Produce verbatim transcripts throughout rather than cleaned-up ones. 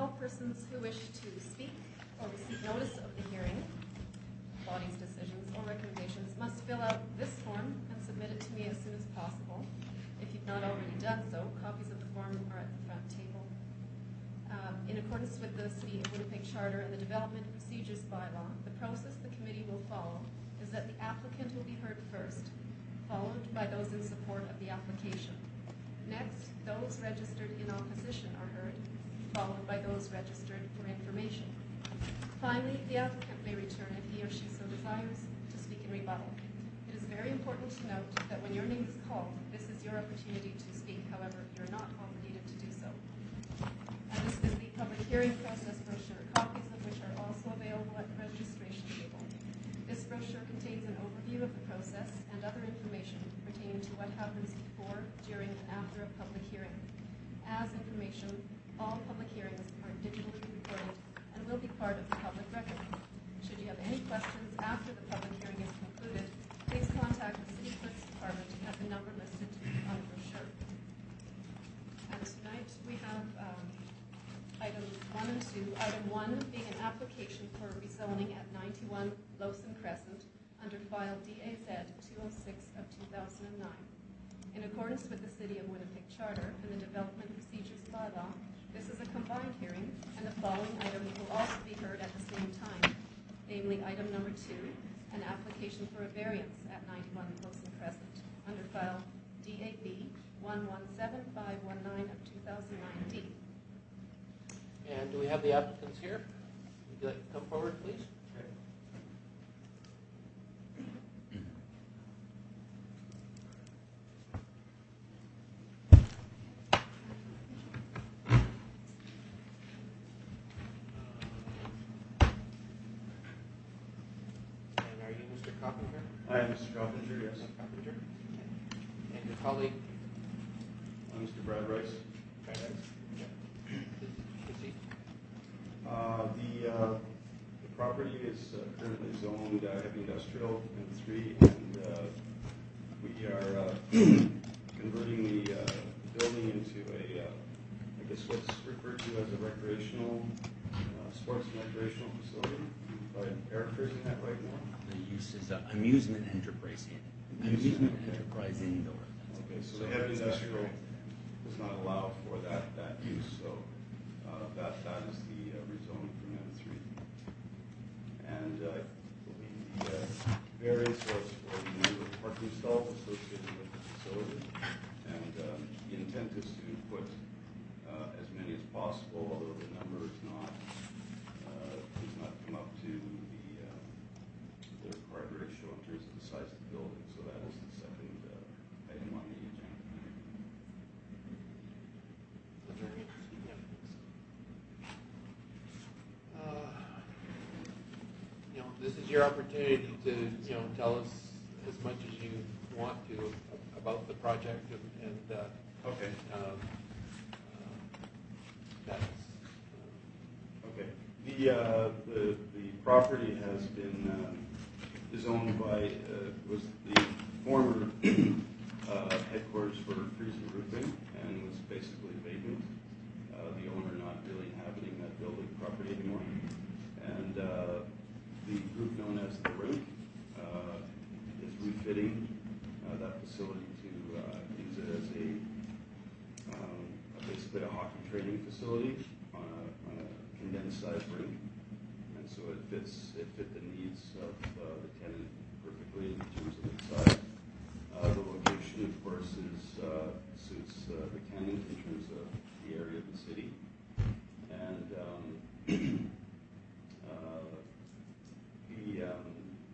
all persons who wish to speak or receive notice of the hearing, body's decisions or recommendations, must fill out this form and submit it to me as soon as possible. If you've not already done so, copies of the form are at the front table. Um, in accordance with the City of Winnipeg Charter and the Development Procedures Bylaw, the process the committee will follow is that the applicant will be heard first, followed by those in support of the application. Next, those registered in opposition are heard, followed by those registered for information. Finally, the applicant may return if he or she so desires to speak in rebuttal. It is very important to note that when your name is called, this is your opportunity to speak. However, you're not obligated to do so. And this is the public hearing process brochure, copies of which are also available at the registration table. This brochure contains an overview of the process and other information pertaining to what happens before, during, and after a public hearing. As information, all public hearings are digitally recorded and will be part of the public record. Should you have any questions after the public hearing is concluded, please contact the City Clerk's Department at the number listed on the brochure. And tonight we have um, items one and two. Item one being an application for rezoning at ninety-one Lowson Crescent under file D A Z two oh six of two thousand nine. In accordance with the City of Winnipeg Charter and the Development Procedures Bylaw, this is a combined hearing, and the following items will also be heard at the same time, namely item number two, an application for a variance at ninety-one Lowson Crescent under file D A B one one seven five one nine of two thousand nine D. And do we have the applicants here? Would you like to come forward, please? Coppinger? I am Mister Coppinger, yes. Coppinger. And your colleague? I'm Mister Brad Rice. Brad Rice. Okay. Proceed. Uh, the, uh, the property is uh, currently zoned uh, heavy industrial in three, and uh, we are uh, converting the uh, building into a, uh, I guess what's referred to as a recreational, uh, sports and recreational facility. If I'm paraphrasing that right now. The use is uh, amusement enterprise in. Amusement okay. enterprise indoor. Okay, so the heavy industrial does not allow for that, that use, so uh, that that is the uh, rezoning from M three. And uh, I believe the uh, variance was for the number of parking stalls associated with the facility, and um, the intent is to put uh, as many as possible, although the number is not uh, does not come up to the required ratio in terms of the size of the building, so that is the second uh, item on the agenda. Uh, you know, this is your opportunity to, you know, tell us as much as you want to about the project and, and uh, okay. Um, uh, that's Uh, okay. The uh, the the property has been. Um, is owned by, uh, was the former uh, headquarters for Friesen Roofing and was basically vacant. Uh, the owner not really inhabiting that building property anymore. And uh, the group known as The Rink uh, is refitting uh, that facility to uh, use it as a um, basically a hockey training facility on a, on a condensed size rink. And so it fits, it fit the needs of uh, the tenant perfectly in terms of its size. Uh, the location, of course, is uh, suits uh, the tenant in terms of the area of the city. And um, uh, the um,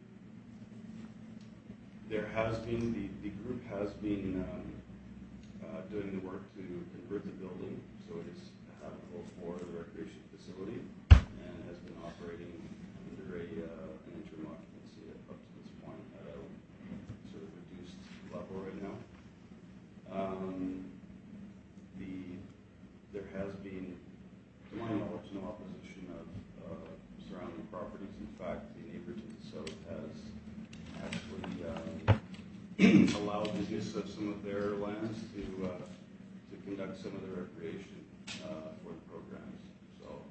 there has been, the, the group has been um, uh, doing the work to convert the building so it is habitable for the recreation facility, and has been operating under a, uh, an interim occupancy up to this point at a sort of reduced level right now. Um, the there has been, to my knowledge, no opposition of uh, surrounding properties. In fact, the neighbor to the south has actually um, allowed the use of some of their lands to uh, to conduct some of the recreation uh, for the programs. So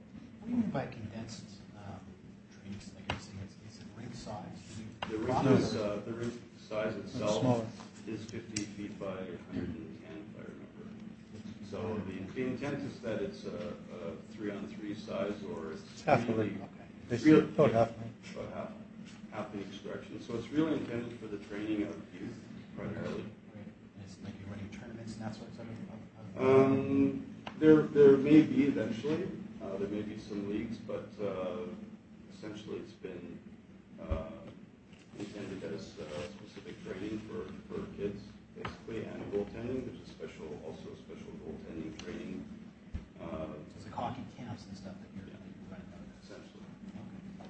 advanced um, drinks, like you're saying, it's, it's ring size. The ring Proper- is, uh, the ring size itself smaller. is fifty feet by one hundred ten, if I remember. So the, the intent is that it's a, a three on three size, or it's It's half the really, ring. Okay. They Real- say about half. about half, half in each direction. So it's really intended for the training of youth primarily. Right. And it's like you're running tournaments and that sort of stuff. Of, of, Um, there, there may be eventually, uh, there may be some leagues, but, uh, essentially it's been, uh, intended as, uh, specific training for, for kids, basically, and goaltending. There's a special, also a special goaltending training, uh, so it's like hockey camps and stuff that you're, that you're running out of. essentially. Okay.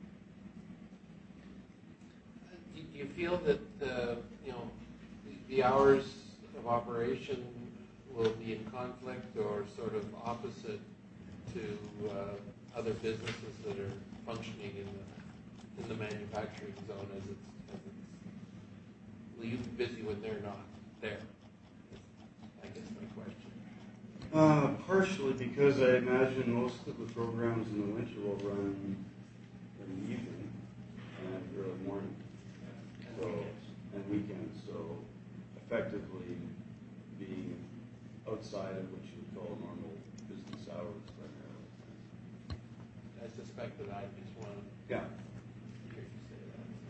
Do do you feel that, uh, you know, the- the hours of operation will be in conflict or sort of opposite to uh, other businesses that are functioning in the, in the manufacturing zone as it's, as it's, will you be busy when they're not there? I guess my question. Uh, partially because I imagine most of the programs in the winter will run in the evening and early morning. So, and weekends, so effectively being outside of what you would call normal business hours primarily. I suspected I just wanted Yeah. to hear you say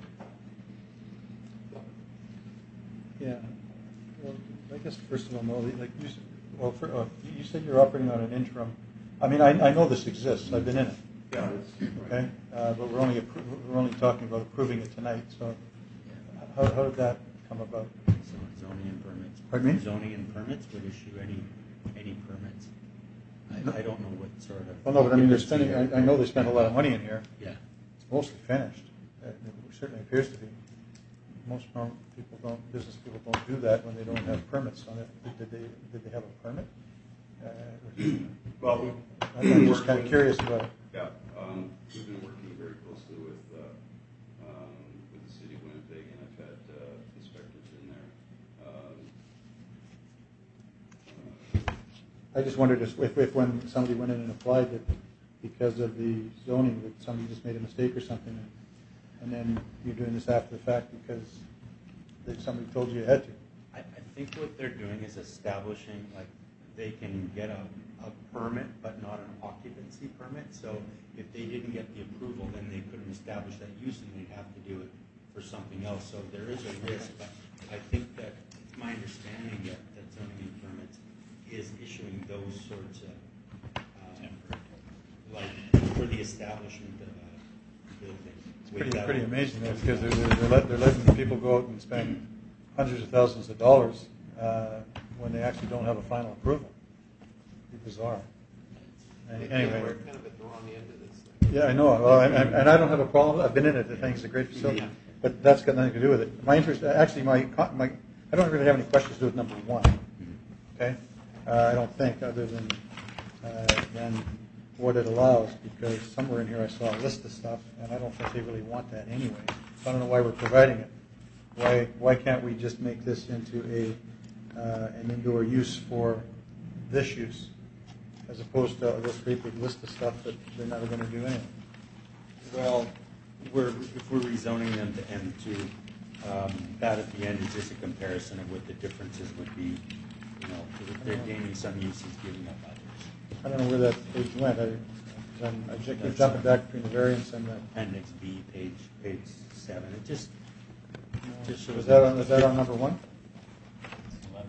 that. Yeah. Well, I guess first of all, Mo, like you, s- well, for, uh, you said you're operating on an interim. I mean, I, I know this exists. I've been in it. Yeah, that's Okay, uh, but we're only appro- we're only talking about approving it tonight. So, how, how did that come about? So zoning and permits. Pardon me? Zoning and permits would issue any, any permits. No. I, I don't know what sort of. Well, no, but I mean, they're spending. I, I know they spent a lot of money in here. Yeah. It's mostly finished. Uh, It certainly appears to be. Most normal people don't, business people don't do that when they don't have permits on it. Did they, did they have a permit? Uh, well, we, I'm just kind of curious about it. yeah, um, we've been working very closely with uh, um, with the city of Winnipeg, and I've had uh, inspectors in there. Um, uh, I just wondered if, if, if when somebody went in and applied that because of the zoning, that somebody just made a mistake or something, and, and then you're doing this after the fact because that somebody told you you had to. I, I think what they're doing is establishing, like, they can get a, a permit, but not an occupancy permit. So if they didn't get the approval, then they couldn't establish that use, and they'd have to do it for something else. So there is a risk, but I think that it's my understanding that, that zoning and permits is issuing those sorts of, um, like, for the establishment of a building. It's pretty, pretty amazing though, because they're, they're, they're, let, they're letting people go out and spend hundreds of thousands of dollars uh, when they actually don't have a final approval. It's bizarre. I And think anyway, we're kind of at the wrong end of this thing. yeah, I know. Well, I, I, and I don't have a problem. I've been in it. I think it's a great facility, Yeah. but that's got nothing to do with it. My interest, actually, my, co- my I don't really have any questions to do with number one. Okay, uh, I don't think other than uh, than what it allows, because somewhere in here I saw a list of stuff, and I don't think they really want that anyway. So I don't know why we're providing it. Why why can't we just make this into a uh, an indoor use for this use, as opposed to this great big list of stuff that they're never going to do anyway? Well, we're, if we're rezoning them to M two, um, that at the end is just a comparison of what the differences would be. You know, if they're gaining some uses, giving up others. I don't know where that page went. I, I'm, I ju- keep jumping back between the variance and the. Appendix B, page, page seven, it just, just shows. Was that on, was that on number one? It's eleven.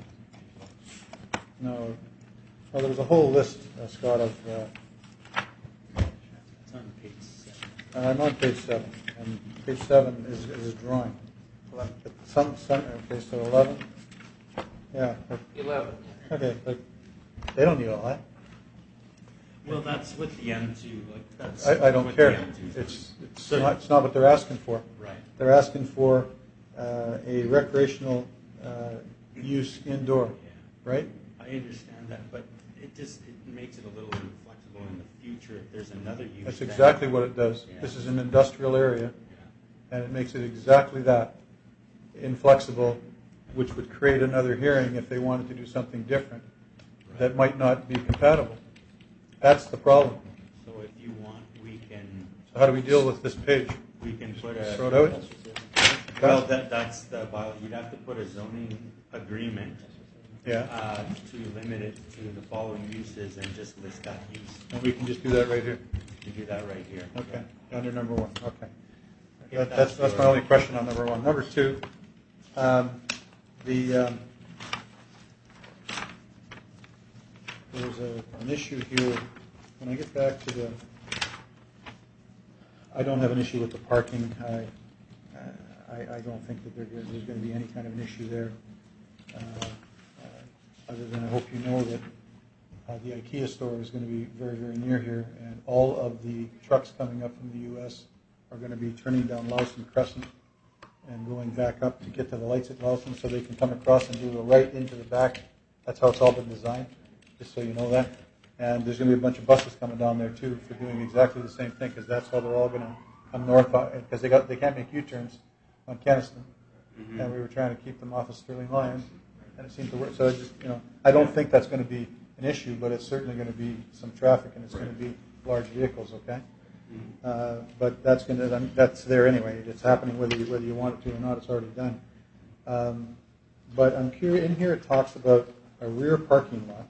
No. Well, there was a whole list, uh, Scott, of, uh, It's on page seven. I'm on page seven, and page seven is, is a drawing. Some, some, okay, so eleven, yeah, but- Eleven. okay, but they don't need all that. Well, that's what the M two, like, that's. I, I don't what care. the M two is. It's, it's not, it's not what they're asking for. Right. They're asking for, uh, a recreational, uh, use indoor, Yeah. right? I understand that, but it just, it makes it a little inflexible in the future if there's another use. That's that- exactly what it does. Yeah. This is an industrial area, Yeah. and it makes it exactly that, inflexible, which would create another hearing if they wanted to do something different that might not be compatible. That's the problem. So if you want, we can So how do we deal with this page? We can put a. Throw it out? Well, that, that's the, bylaw. You'd have to put a zoning agreement Yeah, uh, to limit it to the following uses and just list that use. and we can just do that right here. You do that right here. Okay, under number one, okay. If That- That's, that's my your- only question on number one. Number two, um, the, um, there's a, an issue here, when I get back to the, I don't have an issue with the parking. I, I, I don't think that there, there's going to be any kind of an issue there. Uh, uh, Other than I hope you know that uh, the IKEA store is going to be very, very near here, and all of the trucks coming up from the U S are going to be turning down Lawson Crescent and going back up to get to the lights at Lawson so they can come across and do a right into the back. That's how it's all been designed, just so you know that. And there's going to be a bunch of buses coming down there too for doing exactly the same thing, because that's how they're all going to come north, because they got they can't make U-turns on Kenniston, Mhm. and we were trying to keep them off of Sterling Lions, and it seemed to work. So I just, you know, I don't think that's going to be an issue, but it's certainly going to be some traffic, and it's going to be large vehicles, okay? Uh, but that's going to, that's there anyway. It's happening whether you, whether you want it to or not. It's already done. Um, but I'm curious. In here, it talks about a rear parking lot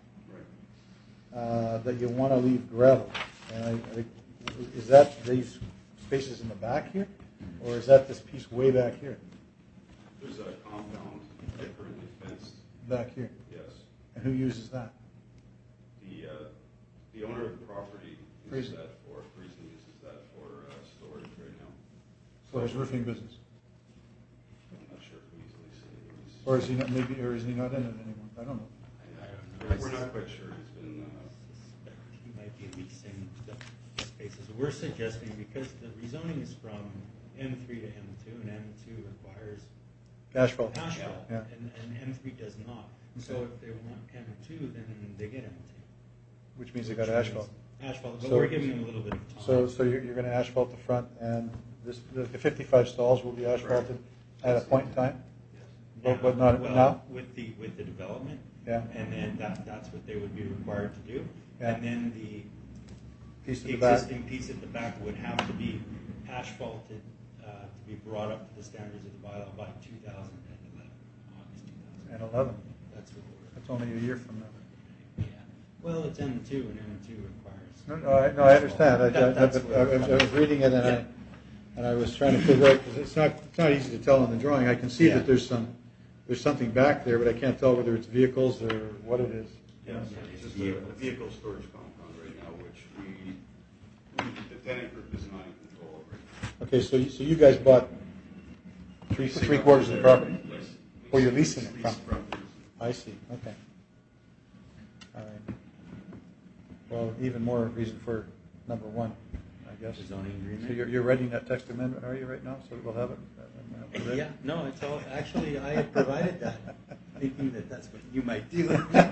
uh, that you want to leave gravel. And I, I, is that these spaces in the back here, or is that this piece way back here? There's a compound currently fenced, Back here. yes. And who uses that? The, uh, the owner of the property uses Friesen. that for, Friesen uses that for uh, storage right now. For his roofing business, I'm not sure if he's leasing it. or is he not? Maybe, or is he not in it anymore? I don't know. I don't know. We're not quite sure. He's been, uh, He might be leasing the spaces. We're suggesting, because the rezoning is from M three to M two, and M two requires Asphalt. asphalt, Yeah. and, and M three does not. And so if they want M two, then they get M two. Which means they got Which means asphalt. Asphalt, but So- we're giving them a little bit of time. So, so you're, you're going to asphalt the front, and this, the the fifty-five stalls will be asphalted at a point in time? But, but not Well, now? With the, with the development. Yeah. And then that, that's what they would be required to do. Yeah. And then the Piece of the back? existing piece at the back would have to be asphalted, uh, to be brought up to the standards of the bylaw by two thousand eleven, August two thousand. And eleven. That's what we're. That's only a year from now. Yeah. Well, it's M two, and M two requires. No, no, I, no, I understand. I, I, That- that's I, where I we're was- I was coming reading it, and Yeah. I, and I was trying to figure out, because it's not, it's not easy to tell on the drawing. I can see Yeah. that there's some, there's something back there, but I can't tell whether it's vehicles or what it is. yes, Yeah, it's just it's a a vehicle storage compound right now, which we, we- the tenant group is not in control of right now. Okay, so you, so you guys bought three, three quarters of the property? Yes. Or you're leasing it from? Leased from Friesen. I see, okay. All right. Well, even more reason for number one, I guess. The zoning agreement. So you're, you're writing that text amendment, are you, right now? So we'll have it? uh, ready? Yeah, no, it's all, actually, I had provided that, thinking that that's what you might do.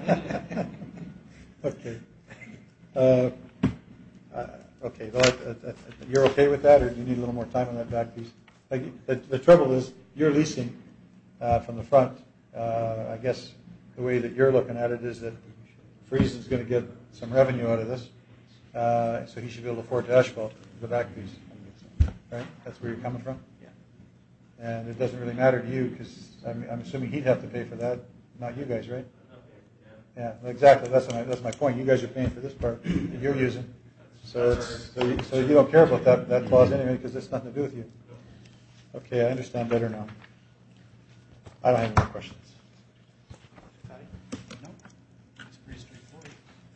Okay. Uh, uh, Okay, well, uh, uh, uh, you're okay with that, or do you need a little more time on that back piece? Like, the, the trouble is, you're leasing uh, from the front. Uh, I guess the way that you're looking at it is that Friesen's going to get some revenue out of this, uh, so he should be able to afford to asphalt the back piece, right? That's where you're coming from? Yeah. And it doesn't really matter to you, because I'm, I'm assuming he'd have to pay for that, not you guys, right? Yeah, exactly, that's my, that's my point. You guys are paying for this part that you're using. So it's, so you, so you don't care about that, that clause anyway, because it's nothing to do with you. Okay, I understand better now. I don't have any more questions. No, it's pretty straightforward.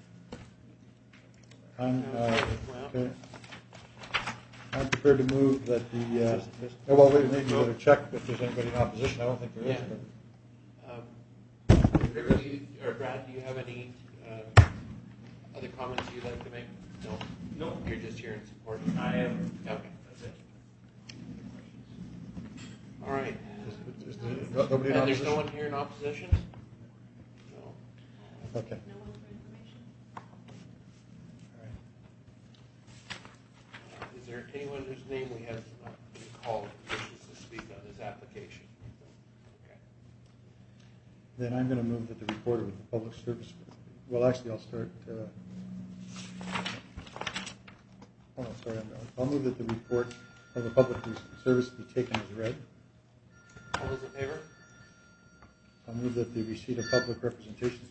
I'm, uh, Well- okay. I'm prepared to move that the, uh, oh, well, wait, maybe you better check if there's anybody in opposition. I don't think there is. Yeah. Um, Rick, do you- or Brad, do you have any uh, other comments you'd like to make? No? No. You're just here in support? I am. Okay. That's it. All right. Is- is there nobody in And there's no opposition? one here in opposition? No. Okay. No one for information? All right. Is there anyone whose name we have not been called who wishes to speak on this application? Okay. Then I'm going to move that the recorder with the public service, well, actually, I'll start, uh, hold on a second. sorry, I'll move that the report of the public service be taken as read. All those in favor? I'll move that the receipt of public representations